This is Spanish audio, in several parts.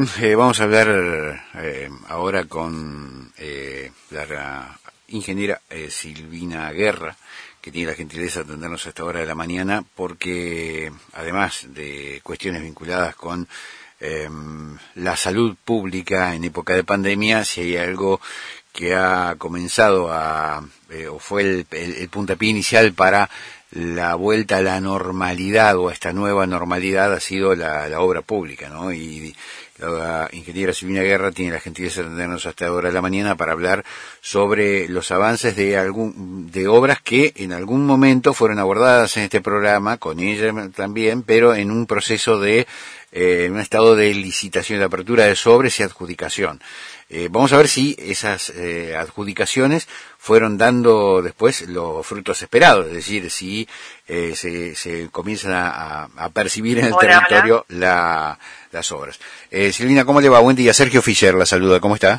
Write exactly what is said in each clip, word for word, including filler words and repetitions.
Eh, vamos a hablar eh, ahora con eh, la, la ingeniera eh, Silvina Guerra, que tiene la gentileza de atendernos a esta hora de la mañana, porque además de cuestiones vinculadas con eh, la salud pública en época de pandemia, si hay algo que ha comenzado a, eh, o fue el, el, el puntapié inicial para la vuelta a la normalidad o a esta nueva normalidad, ha sido la, la obra pública, ¿no? Y la ingeniera Silvina Guerra tiene la gentileza de atendernos hasta ahora de la mañana para hablar sobre los avances de algún de obras que en algún momento fueron abordadas en este programa, con ella también, pero en un proceso de, eh, en un estado de licitación, de apertura de sobres y adjudicación. Eh, vamos a ver si esas eh, adjudicaciones fueron dando después los frutos esperados, es decir, si eh, se, se comienzan a, a percibir en el hola, territorio hola. La, las obras. Eh, Silvina, ¿cómo le va? Buen día. Sergio Fischer la saluda. ¿Cómo está?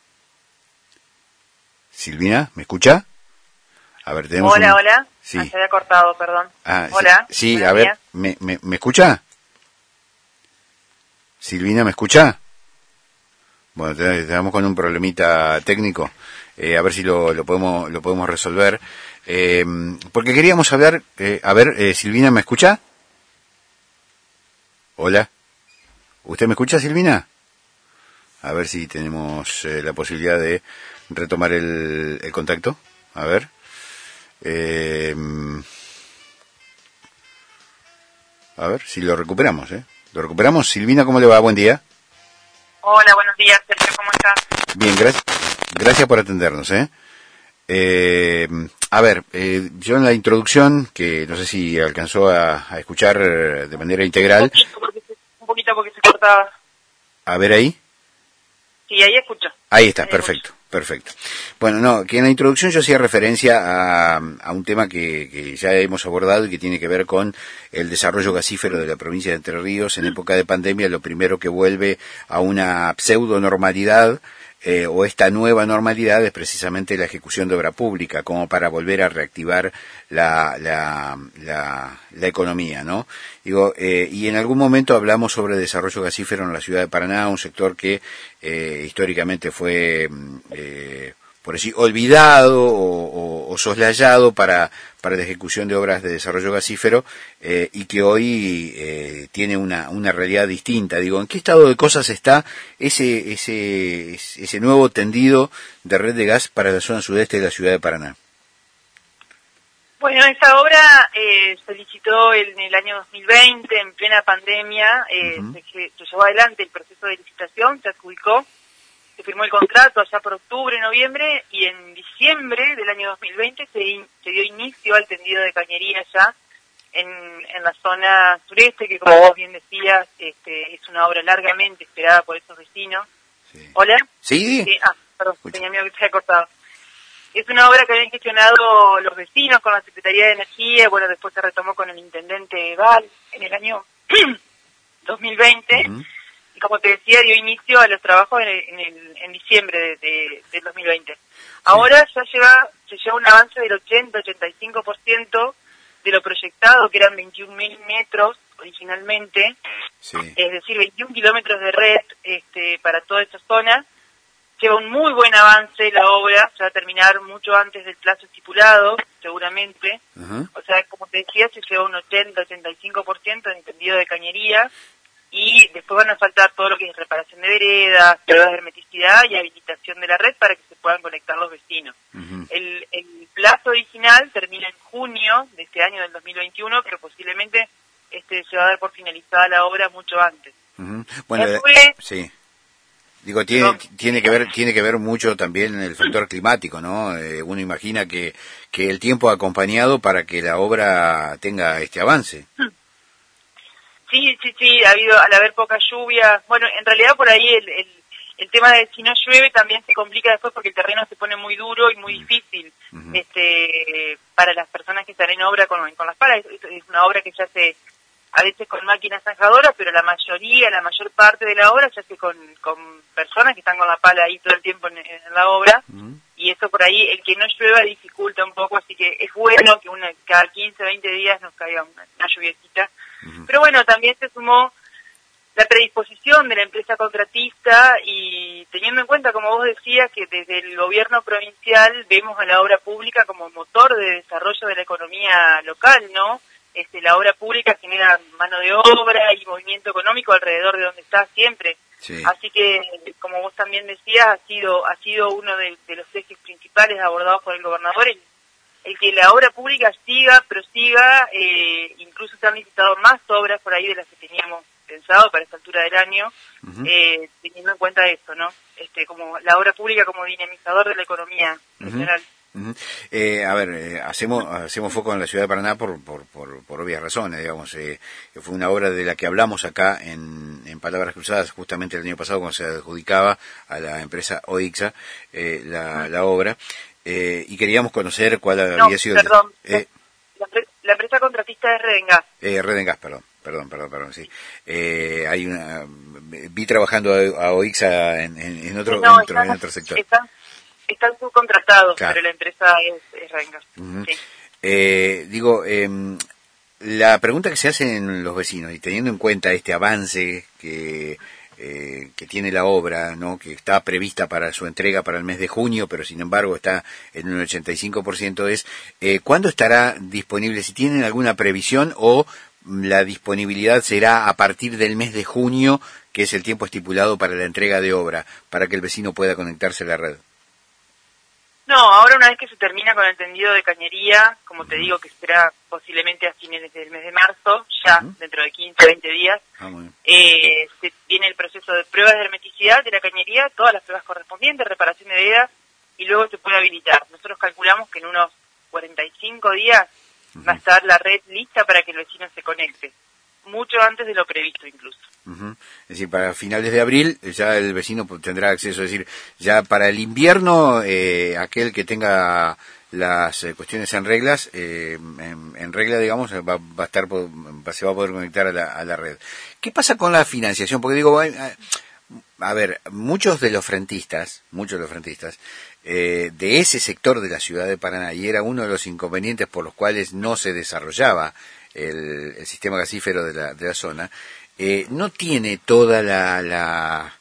Silvina, ¿me escucha? A ver, tenemos Hola, un... hola. Sí. Ah, se había cortado, perdón. Ah, hola. Sí, sí a ver, ¿me, me, ¿me escucha? Silvina, ¿me escucha? Bueno, estamos con un problemita técnico, eh, a ver si lo, lo podemos lo podemos resolver, eh, porque queríamos hablar, eh, a ver, eh, Silvina, ¿me escucha? Hola, ¿usted me escucha, Silvina? A ver si tenemos eh, la posibilidad de retomar el, el contacto, a ver. Eh, a ver si lo recuperamos, ¿eh? ¿Lo recuperamos? Silvina, ¿cómo le va? Buen día. Hola, buenos días, Sergio, ¿cómo estás? Bien, gracias, gracias por atendernos, ¿eh? Eh, a ver, eh, yo en la introducción, que no sé si alcanzó a, a escuchar de manera integral. Un poquito, porque se, un poquito porque se cortaba. A ver ahí. Sí, ahí escucho. Ahí está, ahí perfecto, escucho. perfecto. Bueno, no, que en la introducción yo hacía referencia a, a un tema que, que ya hemos abordado y que tiene que ver con el desarrollo gasífero de la provincia de Entre Ríos en época de pandemia. Lo primero que vuelve a una pseudo normalidad, eh, o esta nueva normalidad, es precisamente la ejecución de obra pública, como para volver a reactivar la, la, la, la economía, ¿no? Digo, eh, y en algún momento hablamos sobre desarrollo gasífero en la ciudad de Paraná, un sector que eh, históricamente fue, eh, por decir, olvidado o, o, o soslayado para, para la ejecución de obras de desarrollo gasífero, eh, y que hoy eh, tiene una, una realidad distinta. Digo, ¿en qué estado de cosas está ese, ese, ese nuevo tendido de red de gas para la zona sudeste de la ciudad de Paraná? Bueno, esa obra eh, se licitó en el año dos mil veinte, en plena pandemia, eh, uh-huh. se, se llevó adelante el proceso de licitación, se adjudicó, se firmó el contrato allá por octubre, noviembre, y en diciembre del año dos mil veinte se, in, se dio inicio al tendido de cañería allá en, en la zona sureste, que como vos bien decías, este, es una obra largamente esperada por esos vecinos. Sí. ¿Hola? Sí. sí. Ah, perdón, Escucha. tenía miedo que se haya cortado. Es una obra que habían gestionado los vecinos con la Secretaría de Energía, bueno, después se retomó con el intendente Val en el año dos mil veinte, uh-huh. y como te decía, dio inicio a los trabajos en, el, en, el, en diciembre de, de, del dos mil veinte. Sí. Ahora ya lleva, se lleva un avance del ochenta a ochenta y cinco por ciento de lo proyectado, que eran veintiún mil metros originalmente, sí. es decir, veintiún kilómetros de red este, para toda esta zona. Lleva un muy buen avance la obra, se va a terminar mucho antes del plazo estipulado, seguramente. Uh-huh. O sea, como te decía, se lleva un ochenta a ochenta y cinco por ciento en tendido de cañería, y después van a faltar todo lo que es reparación de veredas, pruebas de hermeticidad y habilitación de la red para que se puedan conectar los vecinos. Uh-huh. El, el plazo original termina en junio de este año, del dos mil veintiuno, pero posiblemente este se va a dar por finalizada la obra mucho antes. Uh-huh. Bueno, Después, eh, sí. Digo, tiene, tiene que ver, tiene que ver mucho también el factor climático, ¿no? Eh, uno imagina que, que el tiempo ha acompañado para que la obra tenga este avance. Sí, sí, sí, ha habido, al haber poca lluvia, bueno, en realidad por ahí el, el, el tema de si no llueve también se complica después porque el terreno se pone muy duro y muy uh-huh. difícil, uh-huh. este, para las personas que están en obra con, con las palas. Es, es una obra que se hace a veces con máquinas zanjadoras, pero la mayoría, la mayor parte de la obra se hace con, con personas que están con la pala ahí todo el tiempo en, en la obra, uh-huh. y eso por ahí, el que no llueva dificulta un poco, así que es bueno que una cada quince, veinte días nos caiga una, una lluviecita. Uh-huh. Pero bueno, también se sumó la predisposición de la empresa contratista y teniendo en cuenta, como vos decías, que desde el gobierno provincial vemos a la obra pública como motor de desarrollo de la economía local, ¿no? Este, la obra pública genera mano de obra y movimiento económico alrededor de donde está siempre. Sí. Así que, como vos también decías, ha sido ha sido uno de, de los ejes principales abordados por el gobernador, el, el que la obra pública siga, prosiga, eh, incluso se han licitado más obras por ahí de las que teníamos pensado para esta altura del año, uh-huh. eh, teniendo en cuenta eso, ¿no? Este, como la obra pública como dinamizador de la economía uh-huh. nacional. Uh-huh. Eh, a ver, eh, hacemos hacemos foco en la ciudad de Paraná por por por, por obvias razones, digamos. Eh, fue una obra de la que hablamos acá en, en Palabras Cruzadas justamente el año pasado cuando se adjudicaba a la empresa OIXA eh, la, uh-huh. la obra eh, y queríamos conocer cuál había no, sido. Perdón, el, eh, la, la empresa contratista es Redengas. Eh, Redengas, perdón. Perdón, perdón, perdón, sí. Eh, hay una, vi trabajando a, a OIXA en, en, en, otro, no, en, otro, están, en otro sector. Están, están subcontratados, claro. Pero la empresa es, es Redengas. Uh-huh. Sí. Eh, digo, eh, la pregunta que se hacen los vecinos, y teniendo en cuenta este avance que, eh, que tiene la obra, ¿no? Que está prevista para su entrega para el mes de junio, pero sin embargo está en un ochenta y cinco por ciento, es eh, ¿cuándo estará disponible? Si tienen alguna previsión o la disponibilidad será a partir del mes de junio, que es el tiempo estipulado para la entrega de obra, para que el vecino pueda conectarse a la red. No, ahora una vez que se termina con el tendido de cañería, como te uh-huh. digo, que será posiblemente a fines del mes de marzo, ya uh-huh. dentro de quince, veinte días, ah, eh, se tiene el proceso de pruebas de hermeticidad de la cañería, todas las pruebas correspondientes, reparación de vedas, y luego se puede habilitar. Nosotros calculamos que en unos cuarenta y cinco días uh-huh. va a estar la red lista para que el vecino se conecte, mucho antes de lo previsto incluso. Uh-huh. Es decir, para finales de abril ya el vecino tendrá acceso, es decir, ya para el invierno eh, aquel que tenga las eh, cuestiones en reglas, eh, en, en regla digamos, va, va a estar, va, se va a poder conectar a la, a la red. ¿Qué pasa con la financiación? Porque digo, a, a ver, muchos de los frentistas, muchos de los frentistas, eh, de ese sector de la ciudad de Paraná, y era uno de los inconvenientes por los cuales no se desarrollaba el, el sistema gasífero de la, de la zona, eh, no tiene toda la, la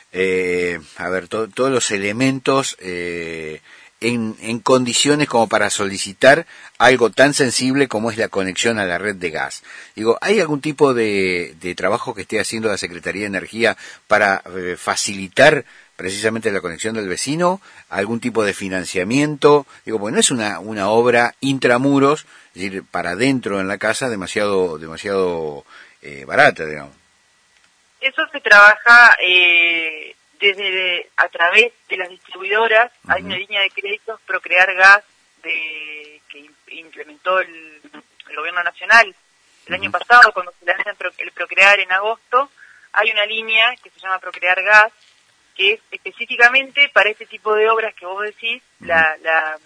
eh, a ver, to, todos los elementos eh, en, en condiciones como para solicitar algo tan sensible como es la conexión a la red de gas. Digo, ¿hay algún tipo de, de trabajo que esté haciendo la Secretaría de Energía para eh, facilitar precisamente la conexión del vecino? ¿Algún tipo de financiamiento? Digo, pues no es una, una obra intramuros, es decir, para dentro en la casa, demasiado, demasiado eh, barata, digamos. Eso se trabaja eh, desde a través de las distribuidoras. Uh-huh. Hay una línea de créditos Procrear Gas de, que implementó el, el gobierno nacional el uh-huh. año pasado, cuando se lanza el Procrear en agosto. Hay una línea que se llama Procrear Gas, que es específicamente para este tipo de obras que vos decís, uh-huh. la, la,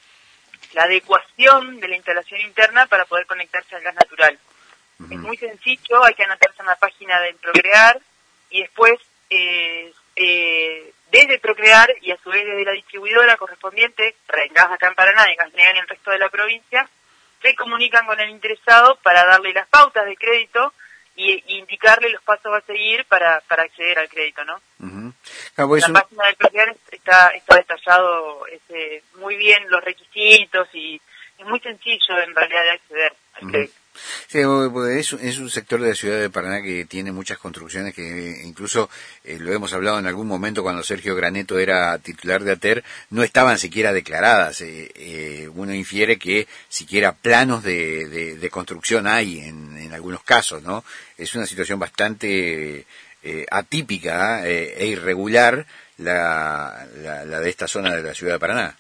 la adecuación de la instalación interna para poder conectarse al gas natural. Uh-huh. Es muy sencillo, hay que anotarse en la página del Procrear y después eh, eh, desde Procrear y a su vez desde la distribuidora correspondiente, Redengas acá en Paraná y Gasnea en el resto de la provincia, se comunican con el interesado para darle las pautas de crédito y, y indicarle los pasos a seguir para, para acceder al crédito, ¿no? Uh-huh. Ah, pues en la un... página del Procrear está, está detallado este, muy bien los requisitos y es muy sencillo en realidad de acceder al uh-huh. crédito. Sí, es, es un sector de la ciudad de Paraná que tiene muchas construcciones que incluso eh, lo hemos hablado en algún momento cuando Sergio Graneto era titular de ATER, no estaban siquiera declaradas. Eh, eh, uno infiere que siquiera planos de, de, de construcción hay en, en algunos casos, ¿no? Es una situación bastante eh, atípica eh, e irregular la, la, la de esta zona de la ciudad de Paraná.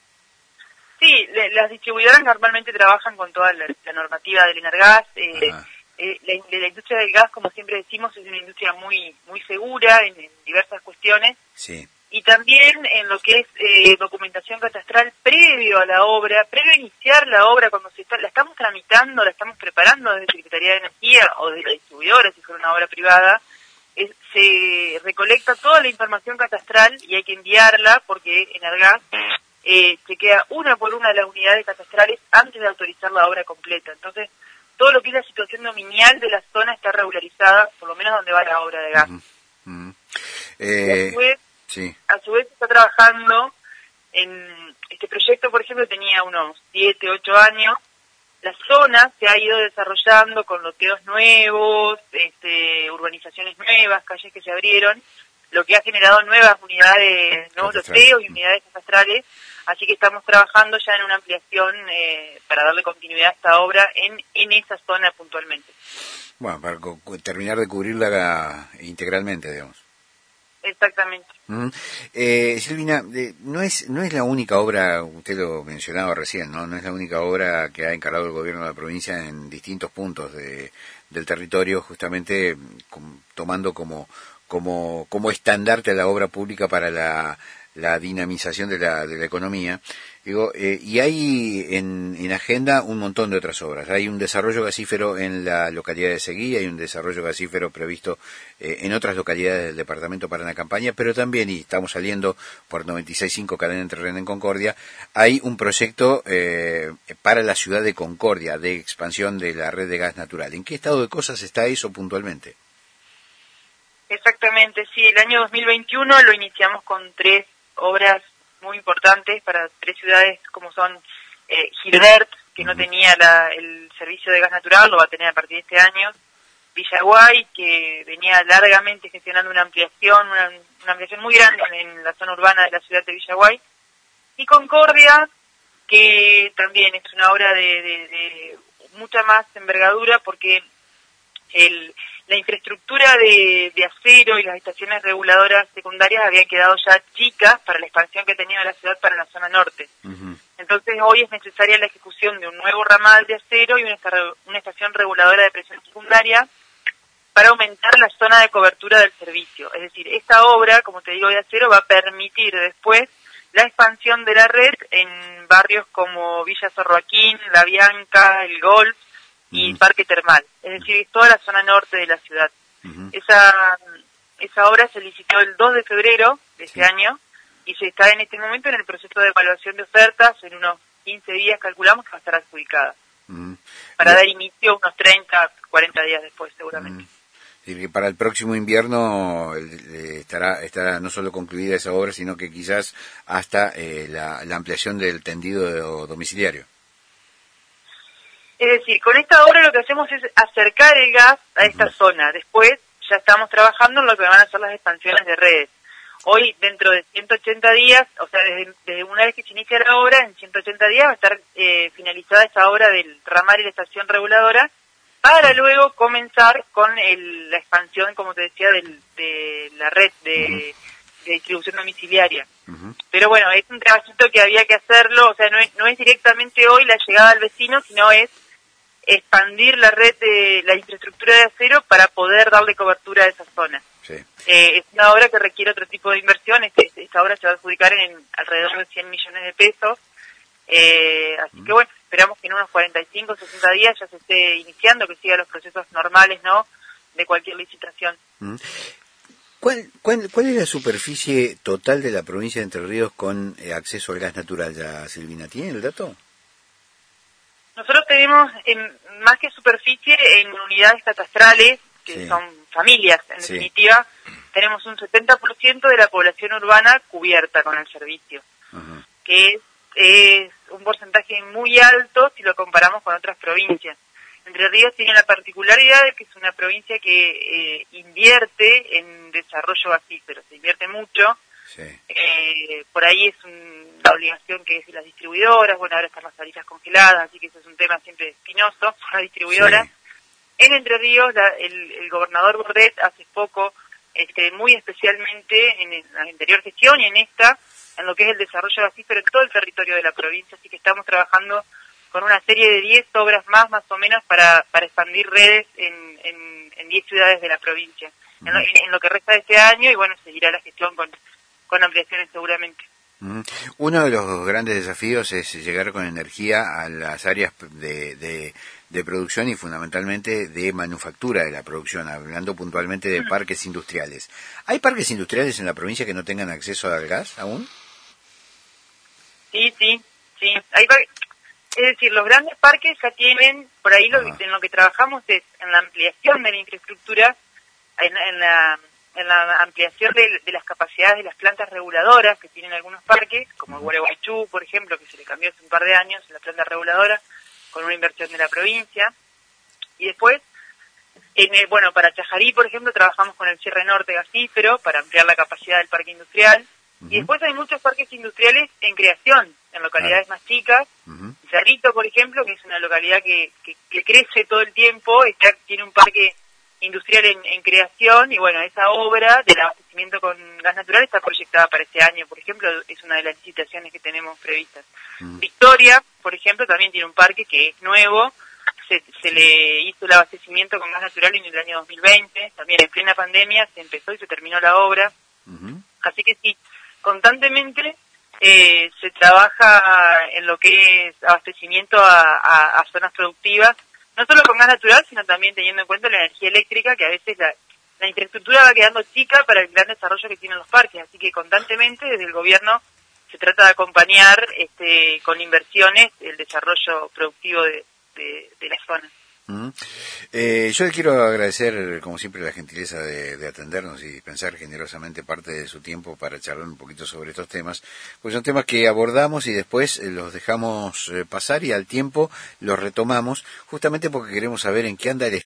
Sí, le, las distribuidoras normalmente trabajan con toda la, la normativa del Energas. Eh, eh, la, la industria del gas, como siempre decimos, es una industria muy muy segura en, en diversas cuestiones. Sí. Y también en lo que es eh, documentación catastral previo a la obra, previo a iniciar la obra, cuando se está, la estamos tramitando, la estamos preparando desde Secretaría de Energía o desde la distribuidora, si fuera una obra privada, es, se recolecta toda la información catastral y hay que enviarla porque Energas Eh, chequea una por una las unidades catastrales antes de autorizar la obra completa. Entonces, todo lo que es la situación dominial de la zona está regularizada, por lo menos donde va la obra de gas. Uh-huh. Uh-huh. Eh, a, su vez, sí. a su vez está trabajando en este proyecto, por ejemplo, tenía unos siete, ocho años. La zona se ha ido desarrollando con loteos nuevos, este, urbanizaciones nuevas, calles que se abrieron, lo que ha generado nuevas unidades, nuevos loteos y unidades catastrales, así que estamos trabajando ya en una ampliación eh, para darle continuidad a esta obra en, en esa zona puntualmente. Bueno, para co- terminar de cubrirla integralmente, digamos. Exactamente. Uh-huh. Eh, Silvina, eh, no es no es la única obra, usted lo mencionaba recién, ¿no? No es la única obra que ha encarado el gobierno de la provincia en distintos puntos de, del territorio, justamente com, tomando como como como estandarte la obra pública para la, la dinamización de la, de la economía. Digo, eh, y hay en, en agenda un montón de otras obras. Hay un desarrollo gasífero en la localidad de Seguí, hay un desarrollo gasífero previsto eh, en otras localidades del departamento para la campaña, pero también, y estamos saliendo por noventa y seis punto cinco cadena entre Renén Concordia, hay un proyecto eh, para la ciudad de Concordia de expansión de la red de gas natural. ¿En qué estado de cosas está eso puntualmente? Exactamente, sí, el año dos mil veintiuno lo iniciamos con tres obras muy importantes para tres ciudades como son eh, Gilbert, que no tenía la, el servicio de gas natural, lo va a tener a partir de este año, Villaguay, que venía largamente gestionando una ampliación, una, una ampliación muy grande en la zona urbana de la ciudad de Villaguay, y Concordia, que también es una obra de, de, de mucha más envergadura porque el la infraestructura de, de acero y las estaciones reguladoras secundarias habían quedado ya chicas para la expansión que tenía la ciudad para la zona norte. Uh-huh. Entonces hoy es necesaria la ejecución de un nuevo ramal de acero y una, una estación reguladora de presión secundaria para aumentar la zona de cobertura del servicio. Es decir, esta obra, como te digo, de acero va a permitir después la expansión de la red en barrios como Villa Sorroaquín, La Bianca, El Golf, y uh-huh. Parque Termal, es decir, toda la zona norte de la ciudad. Uh-huh. Esa esa obra se licitó el dos de febrero de este sí. año y se está en este momento en el proceso de evaluación de ofertas. En unos quince días calculamos que va a estar adjudicada. Uh-huh. Para yeah. dar inicio unos treinta, cuarenta días después seguramente. Uh-huh. Es decir, que para el próximo invierno eh, estará estará no solo concluida esa obra, sino que quizás hasta eh, la, la ampliación del tendido domiciliario. Es decir, con esta obra lo que hacemos es acercar el gas a esta uh-huh. zona. Después ya estamos trabajando en lo que van a ser las expansiones de redes. Hoy, dentro de ciento ochenta días, o sea, desde, desde una vez que se inicia la obra, en ciento ochenta días va a estar eh, finalizada esa obra del ramal y la estación reguladora, para luego comenzar con el, la expansión, como te decía, del, de la red de, uh-huh. de distribución domiciliaria. Uh-huh. Pero bueno, es un trabajito que había que hacerlo, o sea, no es, no es directamente hoy la llegada al vecino, sino es expandir la red de la infraestructura de acero para poder darle cobertura a esa zona. Sí. Eh, es una obra que requiere otro tipo de inversión. Este, esta obra se va a adjudicar en alrededor de cien millones de pesos. Eh, así mm. que bueno, esperamos que en unos cuarenta y cinco, sesenta días ya se esté iniciando, que siga los procesos normales, ¿no?, de cualquier licitación. Mm. ¿Cuál, cuál, ¿Cuál es la superficie total de la provincia de Entre Ríos con eh, acceso al gas natural, ya, Silvina? ¿Tiene el dato? Nosotros tenemos, en, más que superficie, en unidades catastrales, que sí. son familias, en sí. definitiva, tenemos un setenta por ciento de la población urbana cubierta con el servicio, uh-huh. que es, es un porcentaje muy alto si lo comparamos con otras provincias. Entre Ríos tiene la particularidad de que es una provincia que eh, invierte en desarrollo gasífero, se invierte mucho. Sí. Eh, por ahí es un, la obligación que es de las distribuidoras. Bueno, ahora están las tarifas congeladas, así que eso es un tema siempre espinoso por la distribuidora. Sí. En Entre Ríos, la, el, el gobernador Bordet hace poco, este, muy especialmente en, el, en la anterior gestión y en esta, en lo que es el desarrollo gasífero en todo el territorio de la provincia, así que estamos trabajando con una serie de diez obras más, más o menos, para, para expandir redes en, en, en diez ciudades de la provincia, mm. en, lo, en lo que resta de este año, y bueno, seguirá la gestión con con ampliaciones seguramente. Uno de los grandes desafíos es llegar con energía a las áreas de, de, de producción y fundamentalmente de manufactura de la producción, hablando puntualmente de parques industriales. ¿Hay parques industriales en la provincia que no tengan acceso al gas aún? Sí, sí, sí. Hay par- Es decir, los grandes parques ya tienen, por ahí lo, en lo que trabajamos es en la ampliación de la infraestructura, en, en, la, en la ampliación de, de las capacidades de las plantas reguladoras que tienen algunos parques, como el Gualeguaychú, por ejemplo, que se le cambió hace un par de años, la planta reguladora, con una inversión de la provincia. Y después, en el, bueno, para Chajarí, por ejemplo, trabajamos con el cierre norte gasífero para ampliar la capacidad del parque industrial. Uh-huh. Y después hay muchos parques industriales en creación, en localidades uh-huh. más chicas. Uh-huh. Cerrito, por ejemplo, que es una localidad que, que, que crece todo el tiempo, está, tiene un parque industrial en, en creación, y bueno, esa obra del abastecimiento con gas natural está proyectada para este año, por ejemplo, es una de las licitaciones que tenemos previstas. Uh-huh. Victoria, por ejemplo, también tiene un parque que es nuevo, se, se le hizo el abastecimiento con gas natural en el año dos mil veinte, también en plena pandemia se empezó y se terminó la obra. Uh-huh. Así que sí, constantemente eh, se trabaja en lo que es abastecimiento a, a, a zonas productivas, no solo con gas natural, sino también teniendo en cuenta la energía eléctrica, que a veces la, la infraestructura va quedando chica para el gran desarrollo que tienen los parques. Así que constantemente desde el gobierno se trata de acompañar este, con inversiones el desarrollo productivo de, de, de la zona. Uh-huh. Eh, yo le quiero agradecer, como siempre, la gentileza de, de atendernos y dispensar generosamente parte de su tiempo para charlar un poquito sobre estos temas, pues son temas que abordamos y después eh, los dejamos eh, pasar y al tiempo los retomamos, justamente porque queremos saber en qué anda el